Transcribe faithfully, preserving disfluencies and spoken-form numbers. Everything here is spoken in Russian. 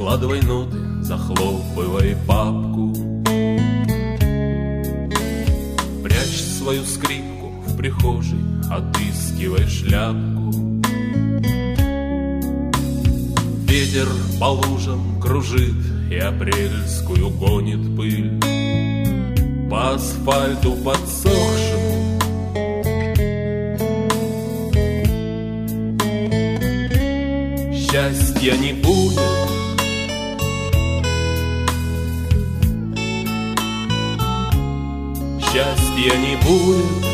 Складывай ноты, захлопывай папку, прячь свою скрипку в прихожей, отыскивай шляпку. Ветер по лужам кружит и апрельскую гонит пыль по асфальту подсохшему. Счастья не будет, счастья не будет,